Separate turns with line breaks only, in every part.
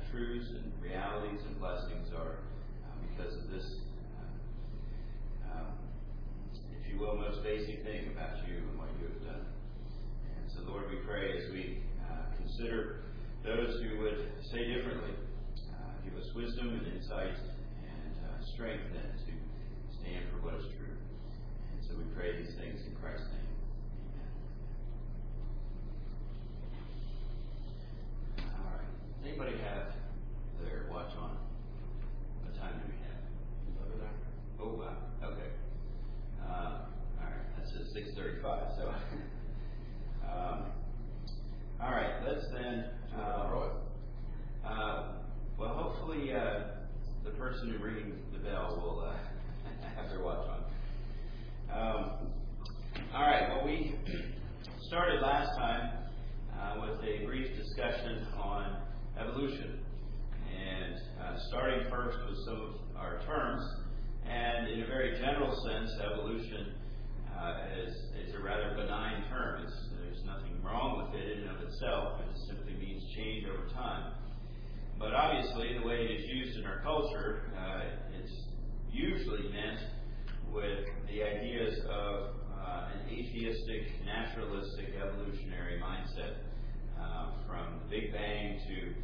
truths and realities and blessings are because of this, if you will, most basic thing about you and what you have done. And so, Lord, we pray as we consider those who would say differently, give us wisdom and insight and strength then to stand for what is true. And so we pray these things in Christ's name. Amen. All right. Does anybody have their watch on? What time do we have? 11 after. Oh, wow. Okay. All right. That's at 6:35. So, all right. Let's then. Well, hopefully the person who ringing the bell will have their watch on. All right. Well, we started last time with a brief discussion on evolution, and starting first with some of our terms. And in a very general sense, evolution is a rather benign term. There's nothing wrong with it in and of itself. It simply means change over time. But obviously, the way it is used in our culture, it's usually meant with the ideas of an atheistic, naturalistic, evolutionary mindset, from the Big Bang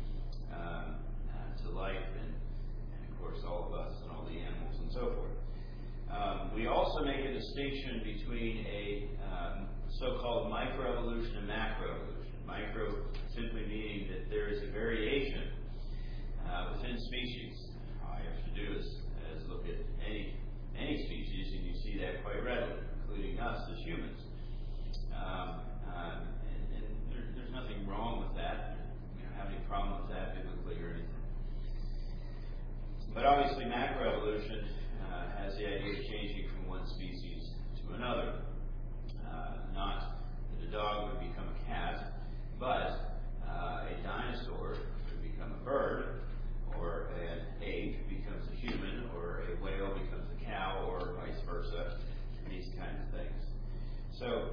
to life, and of course all of us and all the animals and so forth. We also make a distinction between a so-called microevolution and macroevolution. Micro simply meaning that there is a variation within species. All you have to do is look at any species, and you see that quite readily, including us as humans. And there's nothing wrong with that. We don't have any problem with that biblically or anything. But obviously, macroevolution has the idea of changing from one species to another. Not that a dog would become a cat, but a dinosaur would become a bird, or an ape becomes a human, or a whale becomes a cow, or vice versa, these kinds of things. So,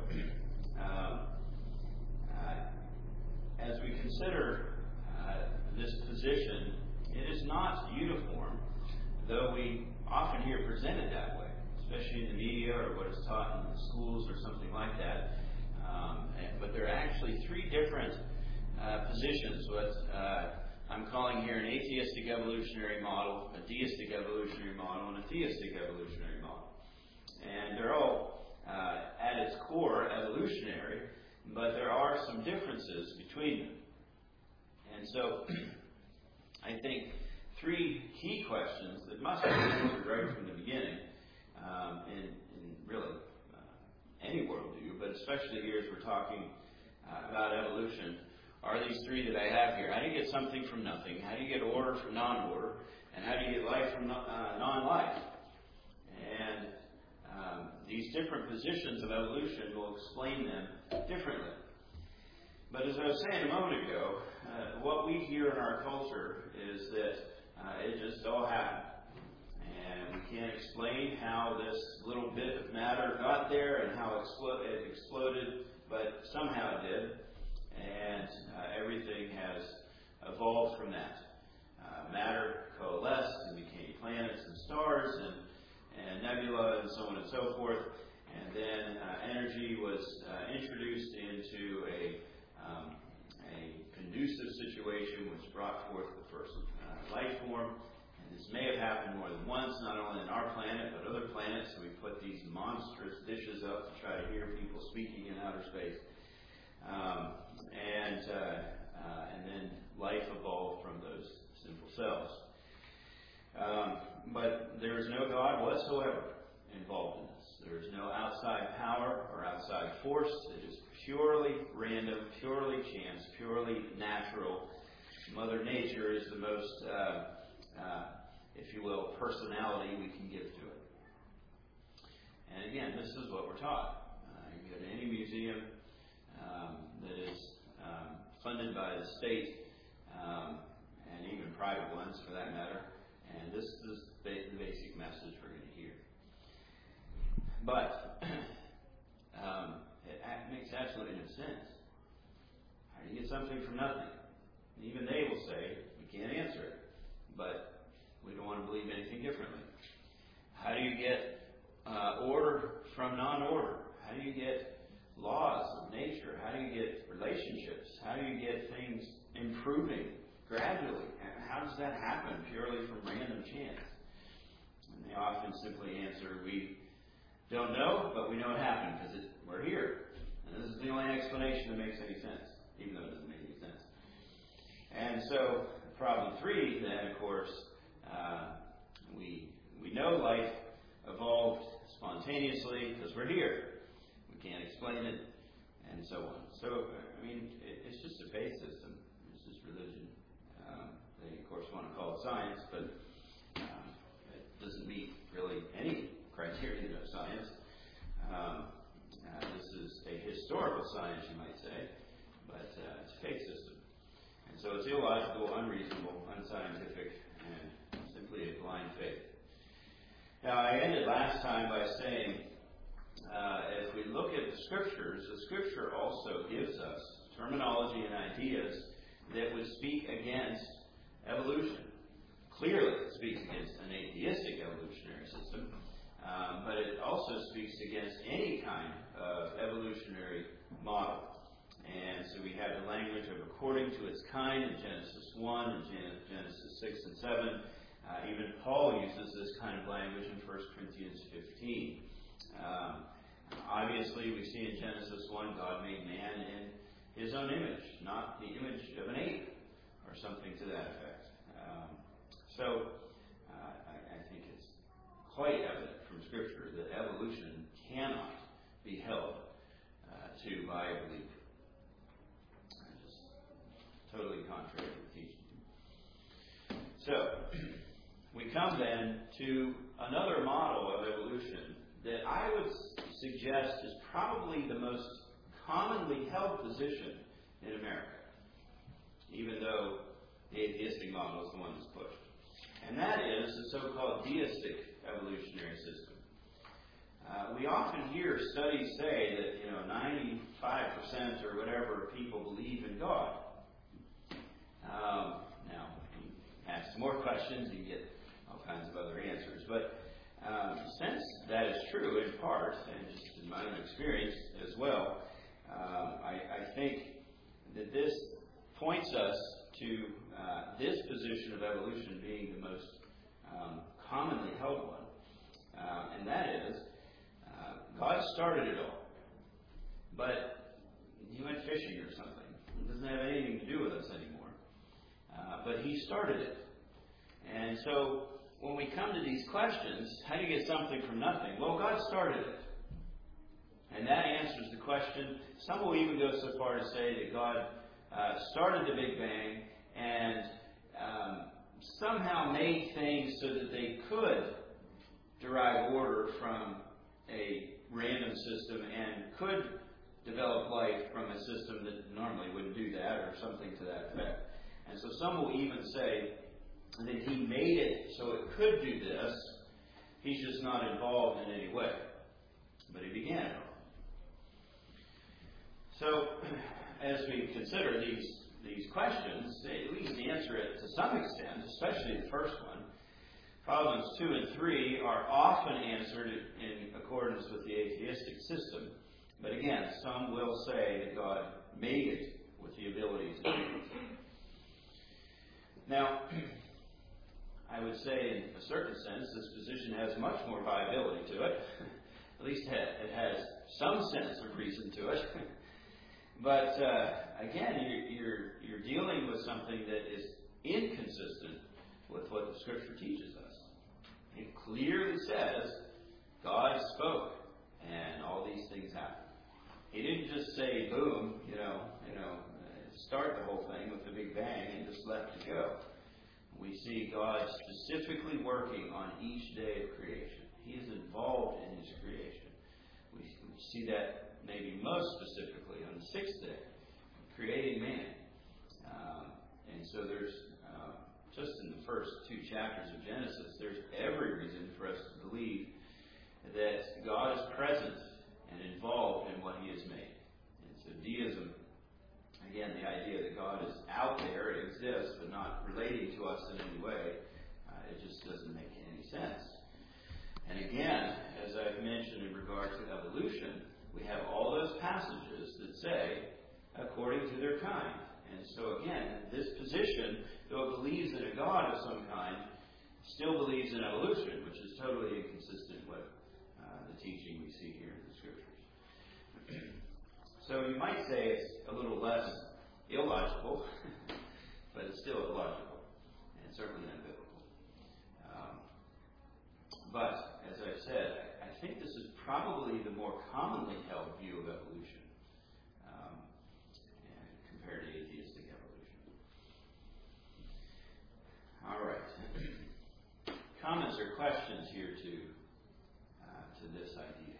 as we consider this position, it is not uniform, though we often hear presented that way, especially in the media or what is taught in schools or something like that. But there are actually three different positions, what I'm calling here an atheistic evolutionary model, a deistic evolutionary model, and a theistic evolutionary model. And they're all, at its core, evolutionary, but there are some differences between them. And so, I think three key questions that must be answered right from the beginning, in really any worldview, but especially here as we're talking about evolution, are these three that I have here. How do you get something from nothing? How do you get order from non-order? And how do you get life from non-life? And these different positions of evolution will explain them differently. But as I was saying a moment ago, what we hear in our culture is that it just all happened. And we can't explain how this little bit of matter got there and how it exploded, but somehow it did. And everything has evolved from that. Matter coalesced and became planets and stars and nebula and so on and so forth. And then energy was introduced into a conducive situation which brought forth the first life form. And this may have happened more than once, not only on our planet, but other planets. So we put these monstrous dishes up to try to hear people speaking in outer space. And then life evolved from those simple cells. But there is no God whatsoever involved in this. There is no outside power or outside force. It is purely random, purely chance, purely natural. Mother Nature is the most, if you will, personality we can give to it. And again, this is what we're taught. You go to any museum that is funded by the state, and even private ones for that matter, and this is the basic message we're going to hear. But it makes absolutely no sense. How do you get something from nothing? And even they will say, we can't answer does that happen purely from random chance? And they often simply answer, we don't know, but we know it happened because we're here. And this is the only explanation that makes any sense, even though it doesn't make any sense. And so, problem 3, then, of course, we know life evolved spontaneously because we're here. We can't explain it, and so on. So, I mean, it's just a faith system. It's just religion. They, of course, want to call it science, but it doesn't meet really any criterion of science. This is a historical science, you might say, but it's a faith system. And so it's illogical, unreasonable, unscientific, and simply a blind faith. Now, I ended last time by saying, as we look at the Scripture also gives us terminology and ideas that would speak against evolution. Clearly, it speaks against an atheistic evolutionary system, but it also speaks against any kind of evolutionary model. And so we have the language of according to its kind in Genesis 1 and Genesis 6 and 7. Even Paul uses this kind of language in 1 Corinthians 15. Obviously, we see in Genesis 1, God made man in his own image, not the image of an ape, or something to that effect. I think it's quite evident from Scripture that evolution cannot be held to by a believer. Just totally contrary to the teaching. So, we come then to another model of evolution that I would suggest is probably the most commonly held position in America, even though the atheistic model is the one that's pushed. And that is the so-called deistic evolutionary system. We often hear studies say that 95% or whatever of people believe in God. Now, you ask some more questions, you get all kinds of other answers. But since that is true in part, and just in my own experience as well, I think that this points us to this position of evolution being the most commonly held one. And that is, God started it all. But he went fishing or something. It doesn't have anything to do with us anymore. But he started it. And so, when we come to these questions, how do you get something from nothing? Well, God started it. And that answers the question. Some will even go so far to say that God started the Big Bang and somehow made things so that they could derive order from a random system and could develop life from a system that normally wouldn't do that, or something to that effect. And so some will even say that he made it so it could do this. He's just not involved in any way. But he began it all. So, as we consider these questions, they at least answer it to some extent, especially the first one. Problems 2 and 3 are often answered in accordance with the atheistic system. But again, some will say that God made it with the ability to do it. Now, I would say in a certain sense, this position has much more viability to it. At least it has some sense of reason to it. But again, you're dealing with something that is inconsistent with what the Scripture teaches us. It clearly says God spoke, and all these things happened. He didn't just say, boom, start the whole thing with the Big Bang and just let it go. We see God specifically working on each day of creation. He is involved in His creation. We see that maybe most specifically on the sixth day, creating man. And so there's, just in the first 2 chapters of Genesis, there's every reason for us to believe that God is present and involved in what He has made. And so deism, again, the idea that God is out there, it exists, but not relating to us in any way, it just doesn't make any sense. And again, as I've mentioned in regard to evolution, we have all those passages that say, according to their kind. And so again, this position, though it believes in a God of some kind still believes in evolution, which is totally inconsistent with the teaching we see here in the Scriptures. So you might say it's a little less illogical, but it's still illogical, and certainly not biblical. But, as I've said, I think this is probably the more commonly held view of evolution compared to atheistic evolution. All right. Comments or questions here to this idea?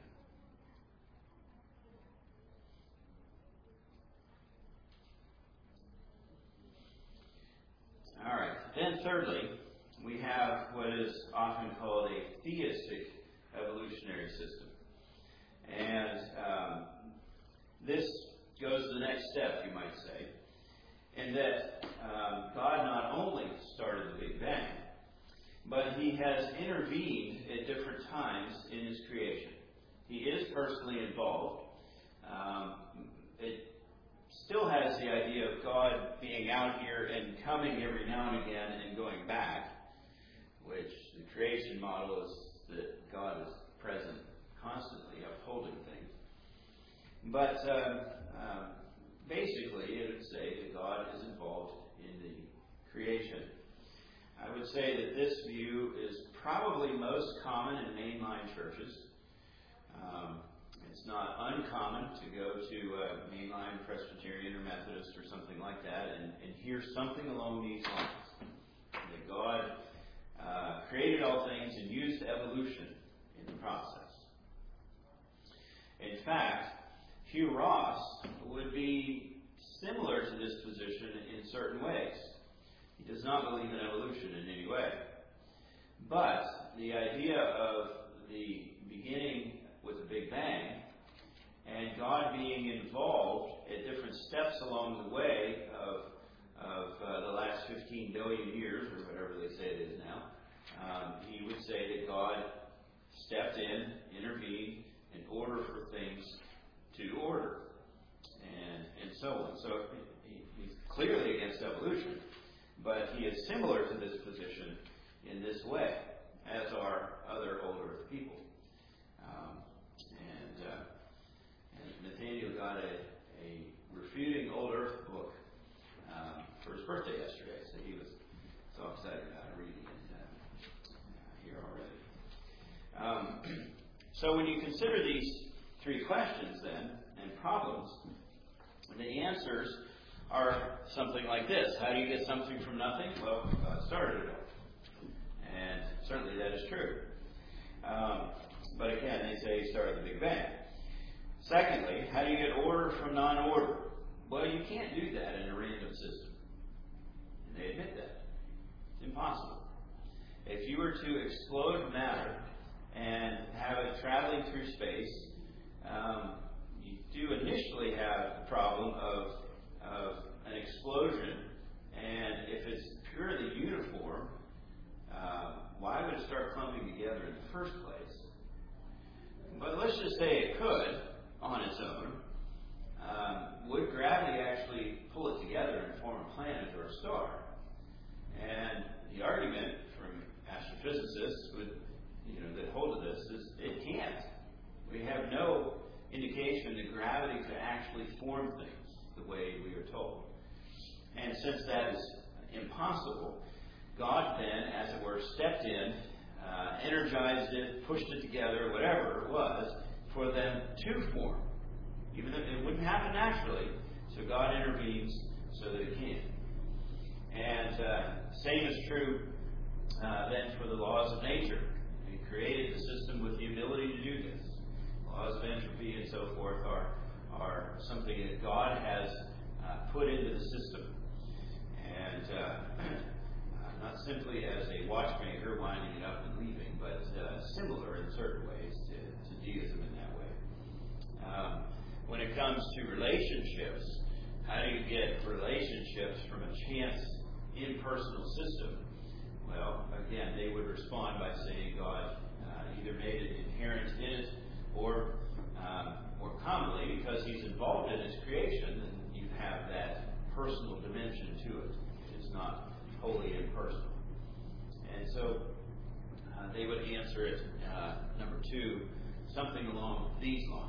All right. Then thirdly, we have what is often called a theistic evolutionary system. And this goes to the next step, you might say, in that God not only started the Big Bang, but He has intervened at different times in His creation. He is personally involved. It still has the idea of God being out here and coming every now and again and going back, which the creation model is that God is present constantly, upholding things. But basically, it would say that God is involved in the creation. I would say that this view is probably most common in mainline churches. It's not uncommon to go to mainline Presbyterian or Methodist or something like that and hear something along these lines. That God created all things and used evolution in the process. In fact, Hugh Ross would be similar to this position in certain ways. He does not believe in evolution in any way. But the idea of the beginning with the Big Bang and God being involved at different steps along the way of the last 15 billion years, or whatever they say it is now, he would say that God stepped in, intervened, in order for things to order, and so on. So he's clearly against evolution, but he is similar to this position in this way, as are other old Earth people. And Nathaniel got a refuting old Earth book for his birthday yesterday, so he was so excited about reading it here already. So when you consider these three questions then, and problems, the answers are something like this. How do you get something from nothing? Well, God started it all. And certainly that is true. But again, they say He started the Big Bang. Secondly, how do you get order from non-order? Well, you can't do that in a random system. And they admit that. It's impossible. If you were to explode matter and have it traveling through space, you do initially have the problem of an explosion, and if it's purely uniform, why would it start clumping together in the first place? But let's just say it could, on its own. Would gravity actually pull it together and form a planet or a star? And the argument from astrophysicists that hold to this is it can't. We have no indication that gravity could actually form things the way we are told. And since that is impossible, God then, as it were, stepped in, energized it, pushed it together, whatever it was, for them to form. Even if it wouldn't happen naturally, so God intervenes so that it can. And same is true then for the laws of nature. He created the system with the ability to do this. Laws of entropy and so forth are something that God has put into the system. And not simply as a watchmaker winding it up and leaving, but similar in certain ways to deism in that way. When it comes to relationships, how do you get relationships from a chance impersonal system? Well, again, they would respond by saying God either made it inherent in it, or more commonly, because He's involved in His creation, then you have that personal dimension to it, which is not wholly impersonal. And so they would answer it, number 2, something along these lines.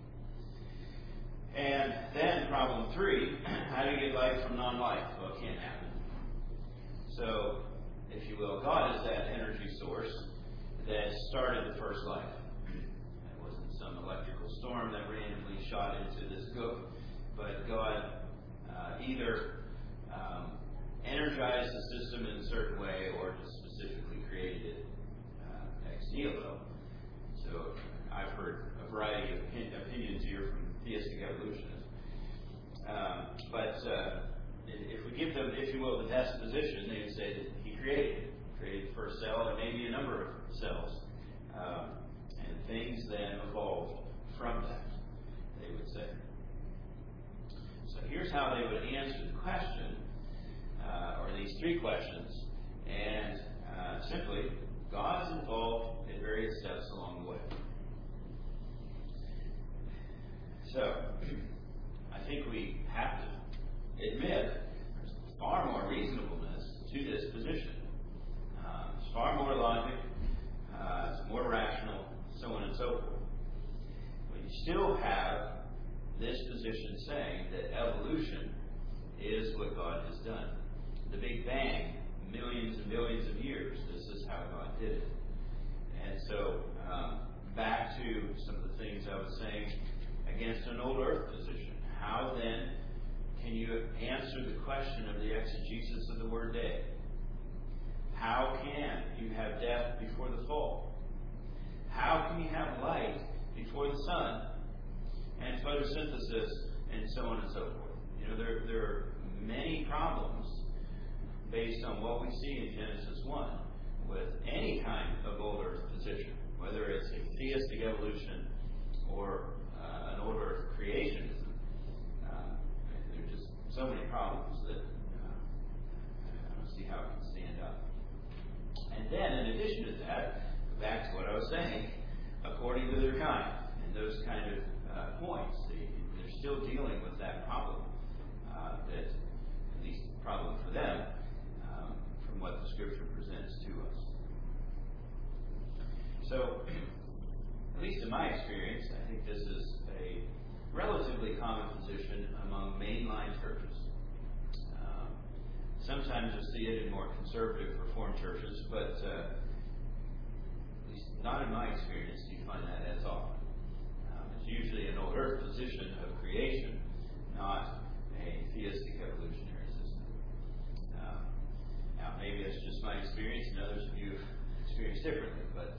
And then problem 3, how do you get life from non-life? Well, it can't happen. So, if you will, God is that energy source that started the first life. It wasn't some electrical storm that randomly shot into this gook, but God either energized the system in a certain way or just specifically created it ex nihilo. So I've heard a variety of opinions here from theistic evolutionists. But if we give them, if you will, the best position, they would say that He created the first cell and maybe a number of cells. And things then evolved from that, they would say. So here's how they would answer the question, or these 3 questions. And simply, God's involved in various steps along the way. So, I think we have to admit there's far more reasonableness to this position. It's far more logic, it's more rational, so on and so forth. But you still have this position saying that evolution is what God has done. The Big Bang, millions and billions of years, this is how God did it. And so, back to some of the things I was saying against an old earth position. How then can you answer the question of the exegesis of the word day? How can you have death before the fall? How can you have light before the sun? And photosynthesis, and so on and so forth. You know, there are many problems based on what we see in Genesis 1 with any kind of old earth position, whether it's a theistic evolution or an old earth creationism. There are just so many problems that I don't see how it can stand up. And then, in addition to that, back to what I was saying, according to their kind, and those kind of points, they're still dealing with that problem, that at least problem for them, from what the Scripture presents to us. So, at least in my experience, I think this is a relatively common position among mainline churches. Sometimes you'll see it in more conservative Reformed churches, but at least not in my experience do you find that as often. It's usually an old earth position of creation, not a theistic evolutionary system. Now, maybe that's just my experience, and others of you have experienced differently, but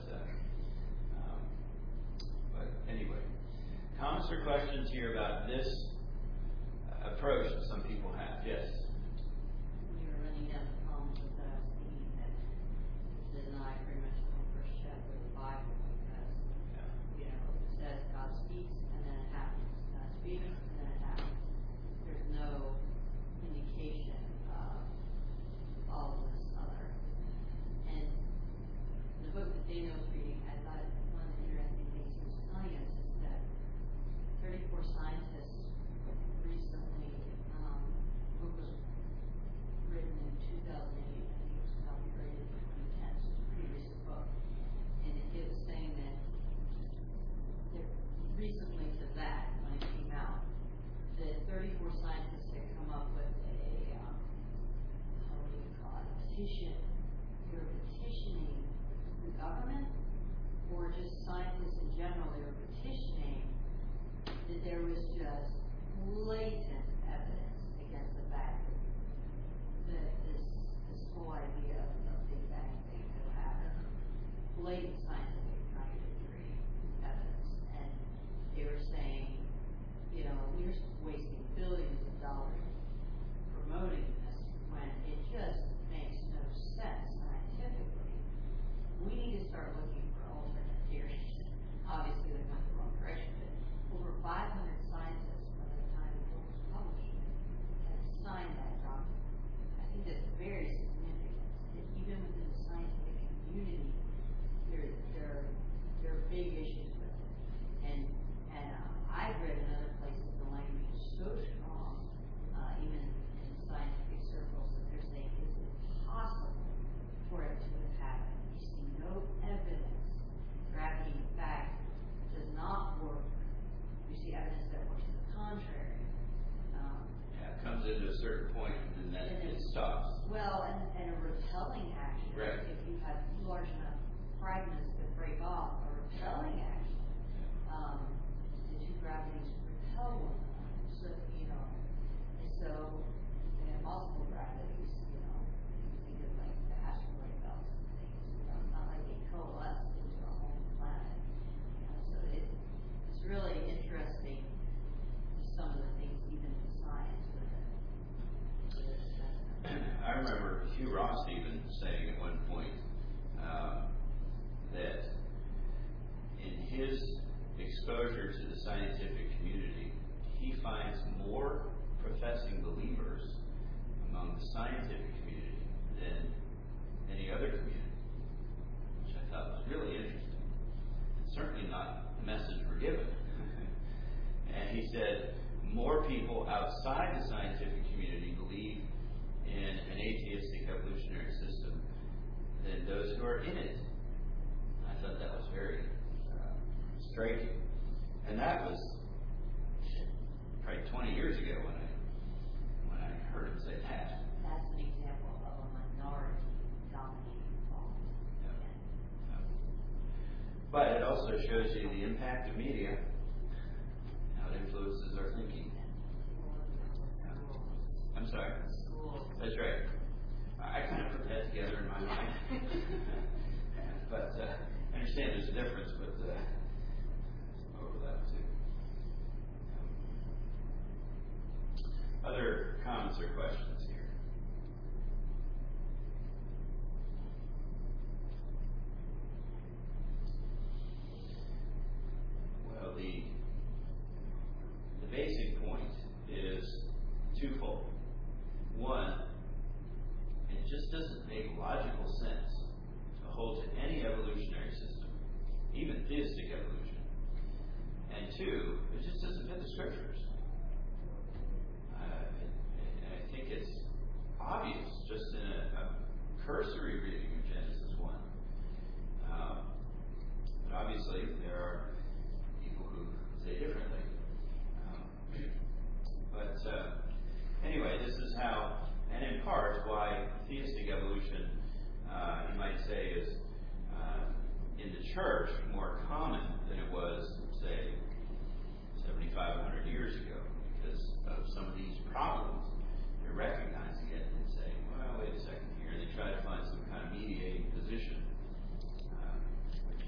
anyway. Comments or questions here about this approach that some people have? Yes?
We were running down the columns of that, I was thinking that this is not pretty much the first chapter of the Bible, because, it says God speaks and then it happens. God speaks and then it happens. There's no indication of all of this other. And the book that Daniel was reading, I thought one of the interesting things he was telling us is that 34 scientists recently, the book was written in 2008, I think it was copyrighted in 2010, so it's a pretty recent book. And it was saying that recently to that, when it came out, that 34 scientists had come up with a, what do you call it, a petition. They were petitioning the government, or just scientists in general, they were petitioning that there was just blatant evidence against the fact that this whole idea of Big Bang thing could happen. Blatant scientific contradictory evidence. And they were saying, we're wasting billions of dollars promoting this when it just makes no sense scientifically. We need to start looking for alternate theories. Obviously, they went the wrong direction, but over 500 scientists by the time the book was published had signed that document. I think that's very significant. That
saying at one point that in his exposure to the scientific community, he finds more professing believers among the scientific community than any other community, which I thought was really interesting. It's certainly not the message we're given. And he said more people outside the scientific community believe in an atheistic evolutionary system than those who are in it. I thought that was very striking. And that was probably 20 years ago when I heard him say that.
That's an example of a minority dominating thought.
Yeah. But it also shows you the impact of media, how it influences our thinking. Yeah. I'm sorry? That's right. I kind of put that together in my mind. But I understand there's a difference, but overlap too. Other comments or questions here? Well, the basic point is twofold. One, it just doesn't make logical sense to hold to any evolutionary system, even theistic evolution. And two, it just doesn't fit the scriptures. And I think it's obvious just in a cursory reading of Genesis 1. But obviously, there are people who say differently. Anyway, this is how, and in part, why theistic evolution, you might say, is in the church more common than it was, say, 7,500 years ago, because of some of these problems. They're recognizing it and saying, well, wait a second here. And they try to find some kind of mediating position, which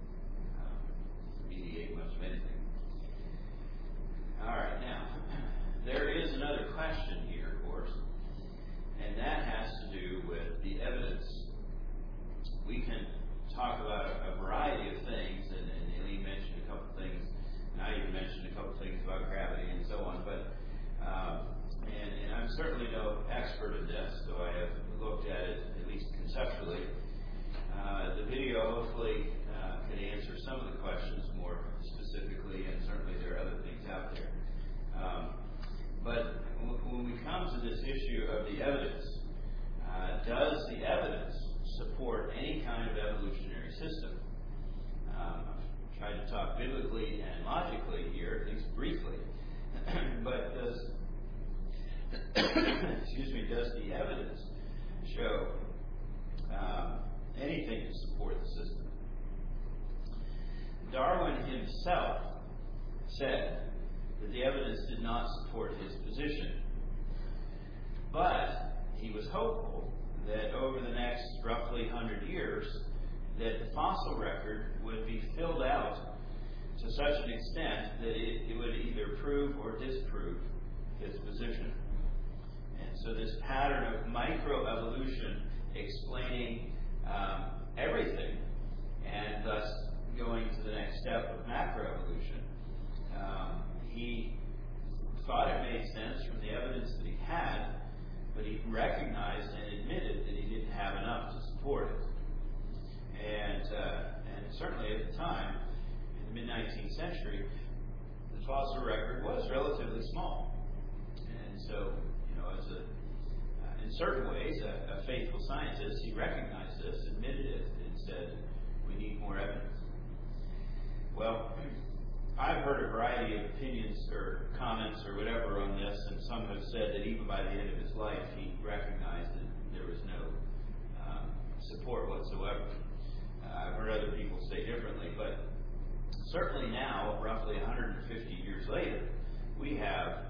mediate much of anything. All right, now, there is another question here, of course, and that has to do with the evidence. We can talk about a variety of things, and Eileen mentioned a couple things, and I even mentioned a couple things about gravity and so on, but and I'm certainly no expert in this, though I have looked at it, at least conceptually. The video hopefully can answer some of the questions more specifically, and certainly there are other things out there. But when we come to this issue of the evidence, does the evidence support any kind of evolutionary system? I've tried to talk biblically and logically here, at least briefly. But does the evidence show anything to support the system? Darwin himself said that the evidence did not support his position. But he was hopeful that over the next roughly 100 years, that the fossil record would be filled out to such an extent that it would either prove or disprove his position. And so this pattern of microevolution explaining everything, and thus going to the next step of macroevolution, he thought it made sense from the evidence that he had, but he recognized and admitted that he didn't have enough to support it. And certainly at the time, in the mid-19th century, the fossil record was relatively small. And so, in certain ways, a faithful scientist, he recognized this, admitted it, and said, we need more evidence. Well, I've heard a variety of opinions or comments or whatever on this, and some have said that even by the end of his life, he recognized that there was no support whatsoever. I've heard other people say differently, but certainly now, roughly 150 years later, we have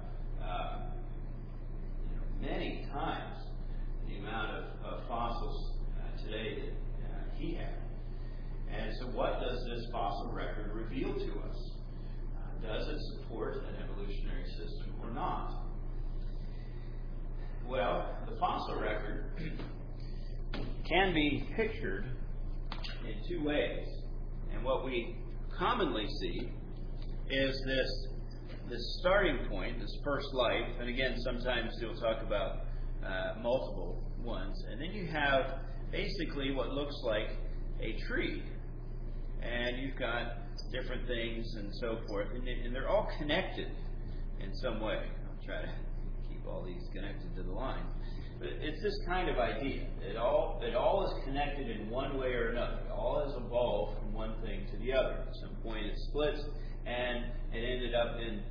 many times the amount of fossils today that he had. And so what does this fossil record reveal to us? Does it support an evolutionary system or not? Well, the fossil record can be pictured in two ways. And what we commonly see is this starting point, this first life, and again, sometimes you'll talk about multiple ones, and then you have basically what looks like a tree, and you've got different things and so forth, and they're all connected in some way. I'll try to keep all these connected to the line. But it's this kind of idea. It all is connected in one way or another. It all has evolved from one thing to the other. At some point it splits, and it ended up in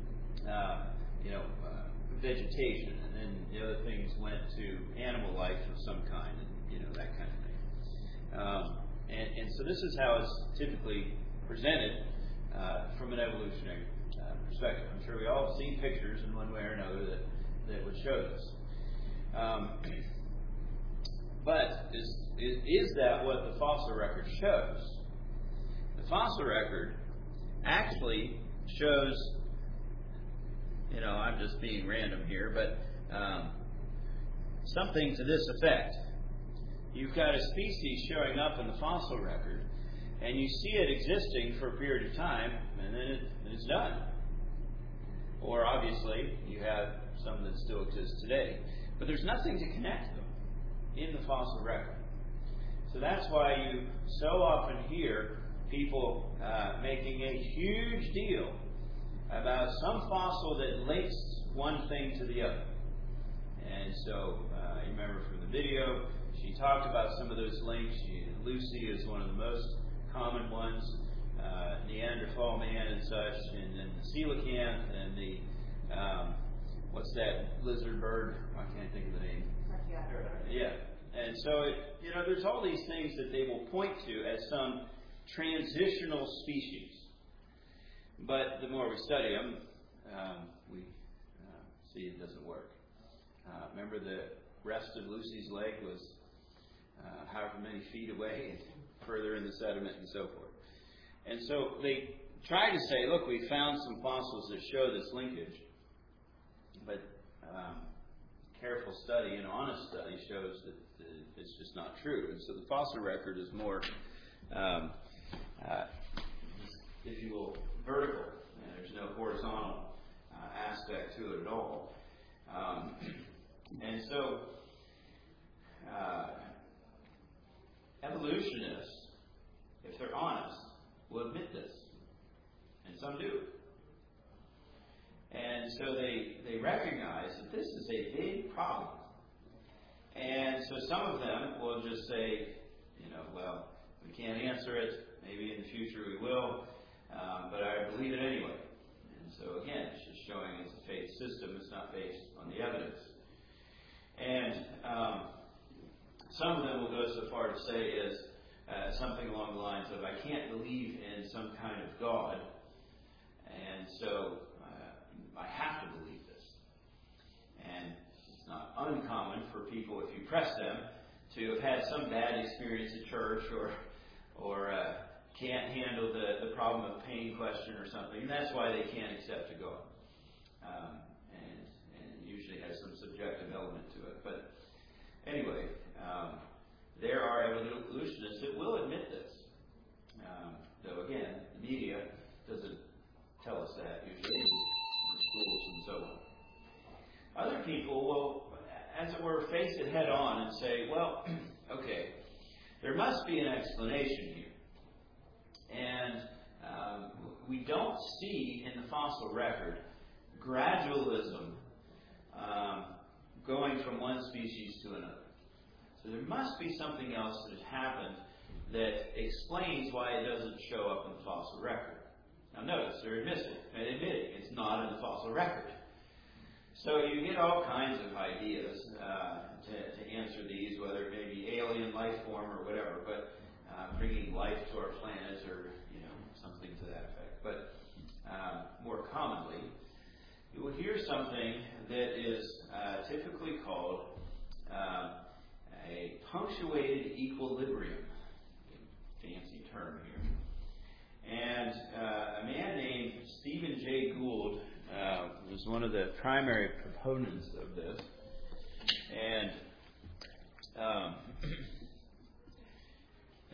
vegetation, and then the other things went to animal life of some kind, and that kind of thing. And so this is how it's typically presented from an evolutionary perspective. I'm sure we all have seen pictures in one way or another that would show this. But is that what the fossil record shows? The fossil record actually shows, I'm just being random here, but something to this effect. You've got a species showing up in the fossil record, and you see it existing for a period of time, and then it's done. Or obviously, you have some that still exist today. But there's nothing to connect them in the fossil record. So that's why you so often hear people making a huge deal about some fossil that links one thing to the other. And so, you remember from the video, she talked about some of those links. Lucy is one of the most common ones, Neanderthal man and such, and then the coelacanth and the, what's that lizard bird? I can't think of the name. Yeah. And so, there's all these things that they will point to as some transitional species. But the more we study them, we see it doesn't work. Remember, the rest of Lucy's leg was however many feet away and further in the sediment and so forth. And so they try to say, look, we found some fossils that show this linkage. But careful study and honest study shows that it's just not true. And so the fossil record is more, if you will, vertical. And there's no horizontal aspect to it at all. And so evolutionists, if they're honest, will admit this. And some do. And so they recognize that this is a big problem. And so some of them will just say, well, we can't answer it. Maybe in the future we will. But I believe it anyway. And so again, it's just showing it's a faith system. It's not based on the evidence. And some of them will go so far to say is something along the lines of, I can't believe in some kind of God. And so I have to believe this. And it's not uncommon for people, if you press them, to have had some bad experience at church or can't handle the problem of pain question or something. And that's why they can't accept a God. And it usually has some subjective element to it. But anyway, there are evolutionists that will admit this. Though again, the media doesn't tell us that usually. Schools and so on. Other people will, as it were, face it head on and say, well, okay, there must be an explanation here. And we don't see in the fossil record gradualism going from one species to another. So there must be something else that has happened that explains why it doesn't show up in the fossil record. Now notice, they're admitting it's not in the fossil record. So you get all kinds of ideas to answer these, whether it may be alien life form or whatever, but bringing life to our planet or something to that effect. But more commonly, you will hear something that is typically called a punctuated equilibrium. Fancy term here. And a man named Stephen Jay Gould was one of the primary proponents of this. And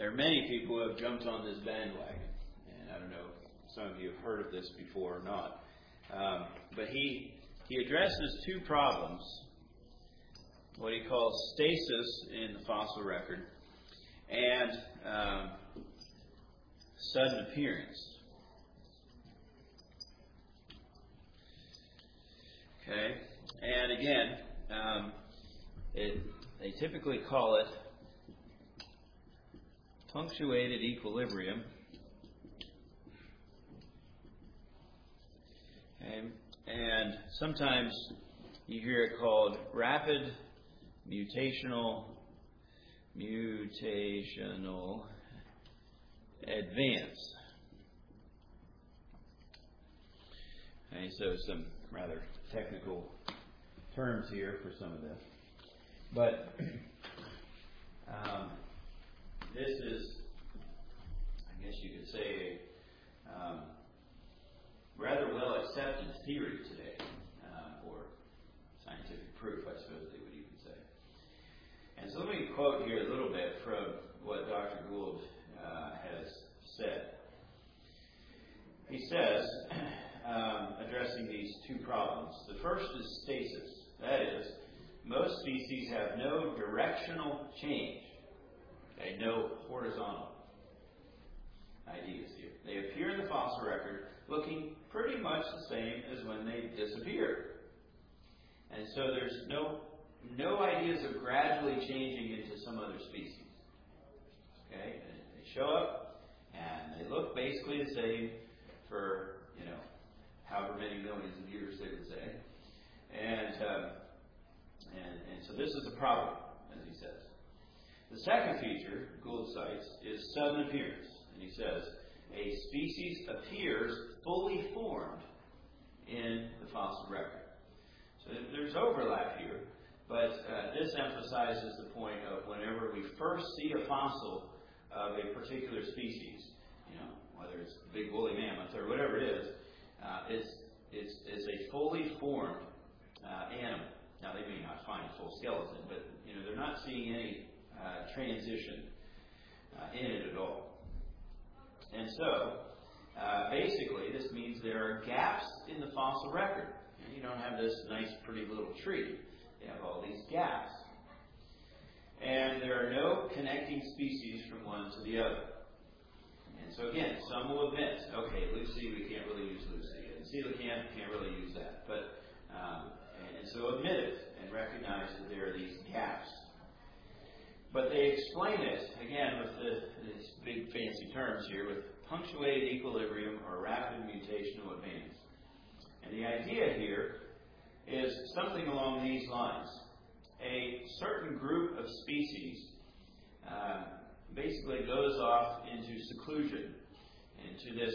there are many people who have jumped on this bandwagon. And I don't know if some of you have heard of this before or not. But he addresses two problems. What he calls stasis in the fossil record and sudden appearance. Okay? And again, they typically call it punctuated equilibrium. Okay? And sometimes you hear it called rapid mutational advance. Okay, so some rather technical terms here for some of this. But this is, I guess you could say, a rather well accepted theory today, or scientific proof, I suppose they would even say. And so let me quote here a little bit from what Dr. Gould has said. He says, addressing these two problems, the first is stasis. That is, most species have no directional change, okay, no horizontal ideas here. They appear in the fossil record looking pretty much the same as when they disappeared. And so there's no ideas of gradually changing into some other species. Okay? And they show up and they look basically the same for, however many millions of years they would say. And so this is a problem, as he says. The second feature Gould cites is sudden appearance. And he says, a species appears fully formed in the fossil record. So there's overlap here, but this emphasizes the point of whenever we first see a fossil of a particular species, whether it's the big woolly mammoth or whatever it is, it's a fully formed animal. Now, they may not find a full skeleton, but they're not seeing any transition in it at all. And so, basically, this means there are gaps in the fossil record. You don't have this nice, pretty little tree. You have all these gaps. And there are no connecting species from one to the other. And so, again, some will admit, okay, Lucy, we can't really use Lucy. And coelacanth, can't really use that. But and so admit it and recognize that there are these gaps. But they explain it, again, with these big fancy terms here, with punctuated equilibrium or rapid mutational advance. And the idea here is something along these lines. A certain group of species basically goes off into seclusion, into this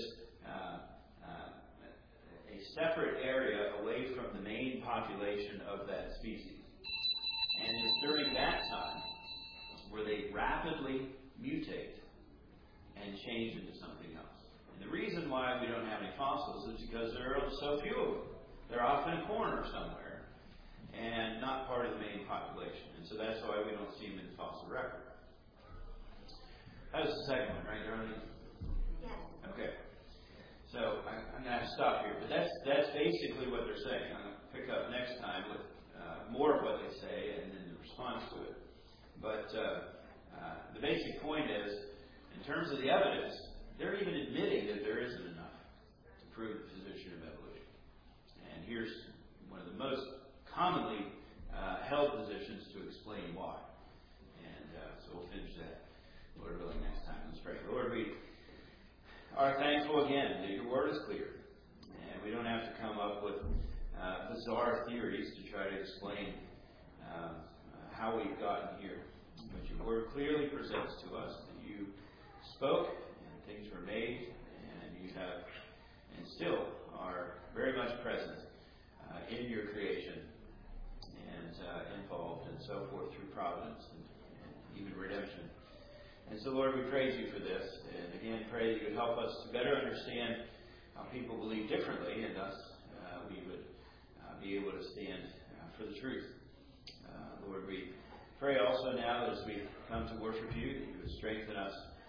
a separate area away from the main population of that species. And it's during that time where they rapidly mutate and change into something else. And the reason why we don't have any fossils is because there are so few of them. They're off in a corner somewhere and not part of the main population. And so that's why we don't see them in the fossil record. That was the second one, right, Darlene?
Yes.
Okay. So I'm going to have to stop here. But that's basically what they're saying. I'm going to pick up next time with more of what they say and then the response to it. But the basic point is, in terms of the evidence, they're even admitting that there isn't enough to prove the position of evolution. And here's one of the most commonly held positions to explain why. And so we'll finish that, Lord willing, next time. Let's pray. Lord, we are thankful again that your word is clear. And we don't have to come up with bizarre theories to try to explain how we've gotten here. But your word clearly presents to us that you spoke and things were made, and you have and still are very much present in your creation and involved and so forth through providence and even redemption. And so, Lord, we praise you for this, and again pray that you would help us to better understand how people believe differently, and thus we would be able to stand for the truth. Lord, we pray also now that as we come to worship you, that you would strengthen us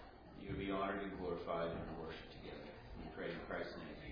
you would be honored and glorified in our worship together. We pray in Christ's name.